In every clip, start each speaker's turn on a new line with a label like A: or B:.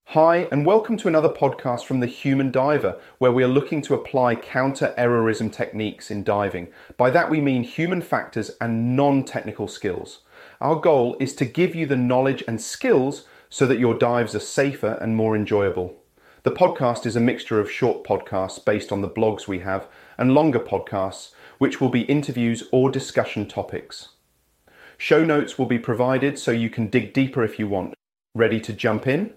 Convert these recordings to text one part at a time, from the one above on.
A: Hi, and welcome to another podcast from The Human Diver, where we are looking to apply counter-errorism techniques in diving. By that we mean human factors and non-technical skills. Our goal is to give you the knowledge and skills so that your dives are safer and more enjoyable. The podcast is a mixture of short podcasts based on the blogs we have and longer podcasts, which will be interviews or discussion topics. Show notes will be provided so you can dig deeper if you want. Ready to jump in?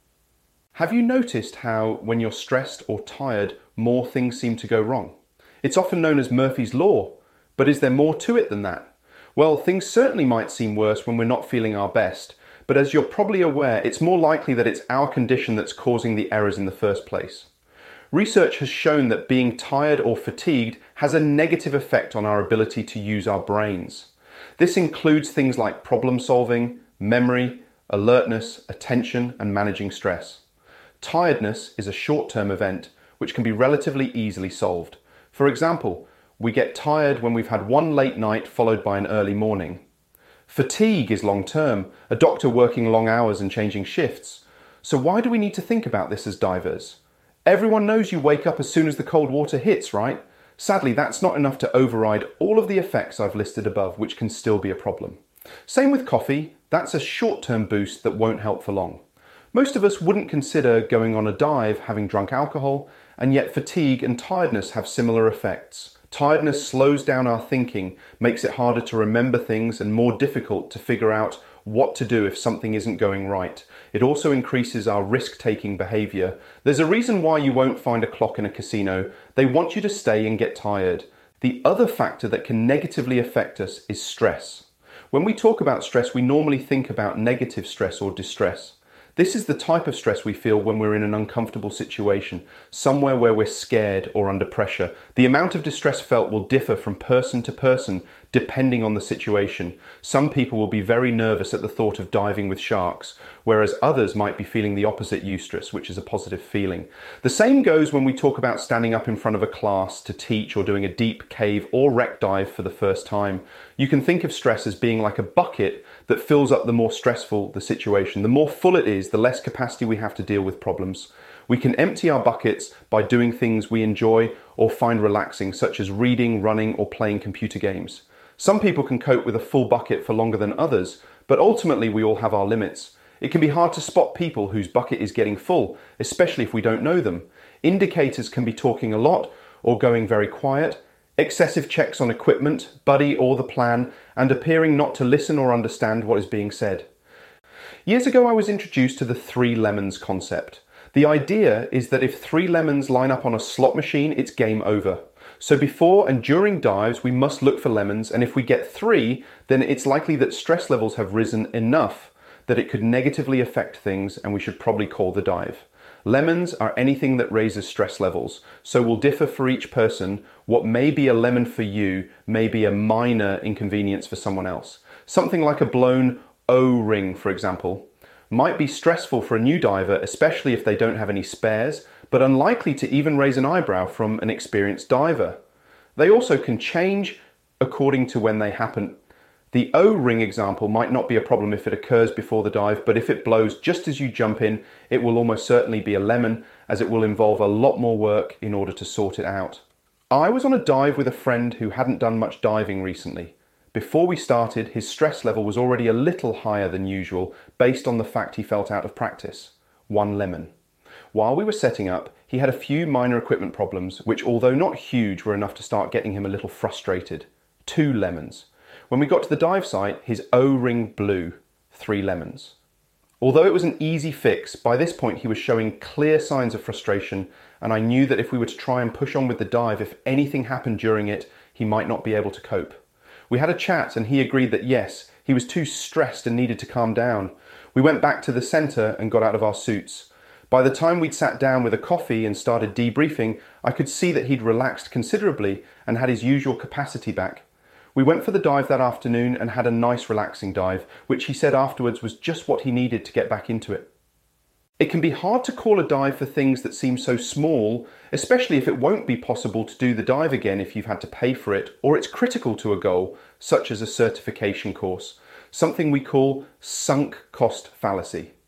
A: Have you noticed how, when you're stressed or tired, more things seem to go wrong? It's often known as Murphy's Law, but is there more to it than that? Well, things certainly might seem worse when we're not feeling our best, but as you're probably aware, it's more likely that it's our condition that's causing the errors in the first place. Research has shown that being tired or fatigued has a negative effect on our ability to use our brains. This includes things like problem solving, memory, alertness, attention, and managing stress. Tiredness is a short-term event which can be relatively easily solved. For example, we get tired when we've had one late night followed by an early morning. Fatigue is long-term, a doctor working long hours and changing shifts. So why do we need to think about this as divers? Everyone knows you wake up as soon as the cold water hits, right? Sadly, that's not enough to override all of the effects I've listed above, which can still be a problem. Same with coffee, that's a short-term boost that won't help for long. Most of us wouldn't consider going on a dive having drunk alcohol, and yet fatigue and tiredness have similar effects. Tiredness slows down our thinking, makes it harder to remember things and more difficult to figure out what to do if something isn't going right. It also increases our risk-taking behaviour. There's a reason why you won't find a clock in a casino. They want you to stay and get tired. The other factor that can negatively affect us is stress. When we talk about stress, we normally think about negative stress or distress. This is the type of stress we feel when we're in an uncomfortable situation, somewhere where we're scared or under pressure. The amount of distress felt will differ from person to person, depending on the situation. Some people will be very nervous at the thought of diving with sharks, whereas others might be feeling the opposite eustress, which is a positive feeling. The same goes when we talk about standing up in front of a class to teach or doing a deep cave or wreck dive for the first time. You can think of stress as being like a bucket that fills up the more stressful the situation. The more full it is, the less capacity we have to deal with problems. We can empty our buckets by doing things we enjoy or find relaxing, such as reading, running, or playing computer games. Some people can cope with a full bucket for longer than others, but ultimately we all have our limits. It can be hard to spot people whose bucket is getting full, especially if we don't know them. Indicators can be talking a lot or going very quiet, excessive checks on equipment, buddy or the plan, and appearing not to listen or understand what is being said. Years ago I was introduced to the 3 lemons concept. The idea is that if 3 lemons line up on a slot machine, it's game over. So before and during dives, we must look for lemons, and if we get 3, then it's likely that stress levels have risen enough that it could negatively affect things, and we should probably call the dive. Lemons are anything that raises stress levels, so will differ for each person. What may be a lemon for you may be a minor inconvenience for someone else. Something like a blown O-ring, for example, might be stressful for a new diver, especially if they don't have any spares, but unlikely to even raise an eyebrow from an experienced diver. They also can change according to when they happen. The O-ring example might not be a problem if it occurs before the dive, but if it blows just as you jump in, it will almost certainly be a lemon, as it will involve a lot more work in order to sort it out. I was on a dive with a friend who hadn't done much diving recently. Before we started, his stress level was already a little higher than usual based on the fact he felt out of practice. 1 lemon. While we were setting up, he had a few minor equipment problems, which although not huge were enough to start getting him a little frustrated. 2 lemons. When we got to the dive site, his O-ring blew. 3 lemons. Although it was an easy fix, by this point he was showing clear signs of frustration, and I knew that if we were to try and push on with the dive, if anything happened during it, he might not be able to cope. We had a chat and he agreed that yes, he was too stressed and needed to calm down. We went back to the centre and got out of our suits. By the time we'd sat down with a coffee and started debriefing, I could see that he'd relaxed considerably and had his usual capacity back. We went for the dive that afternoon and had a nice relaxing dive, which he said afterwards was just what he needed to get back into it. It can be hard to call a dive for things that seem so small, especially if it won't be possible to do the dive again if you've had to pay for it, or it's critical to a goal, such as a certification course, something we call sunk cost fallacy.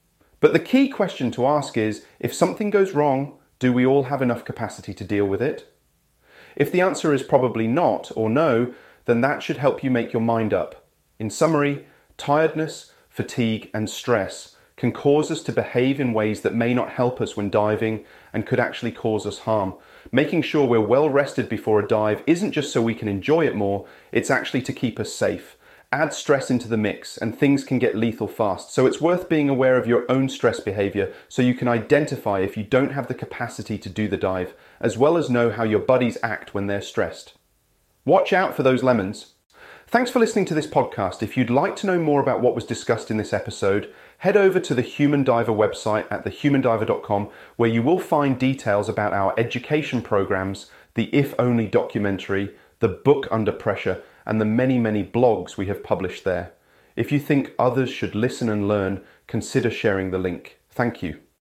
A: But the key question to ask is, if something goes wrong, do we all have enough capacity to deal with it? If the answer is probably not or no, then that should help you make your mind up. In summary, tiredness, fatigue, and stress can cause us to behave in ways that may not help us when diving and could actually cause us harm. Making sure we're well rested before a dive isn't just so we can enjoy it more, it's actually to keep us safe. Add stress into the mix and things can get lethal fast, so it's worth being aware of your own stress behavior so you can identify if you don't have the capacity to do the dive, as well as know how your buddies act when they're stressed. Watch out for those lemons. Thanks for listening to this podcast. If you'd like to know more about what was discussed in this episode, head over to the Human Diver website at thehumandiver.com, where you will find details about our education programs, the If Only documentary, the book Under Pressure, and the many, many blogs we have published there. If you think others should listen and learn, consider sharing the link. Thank you.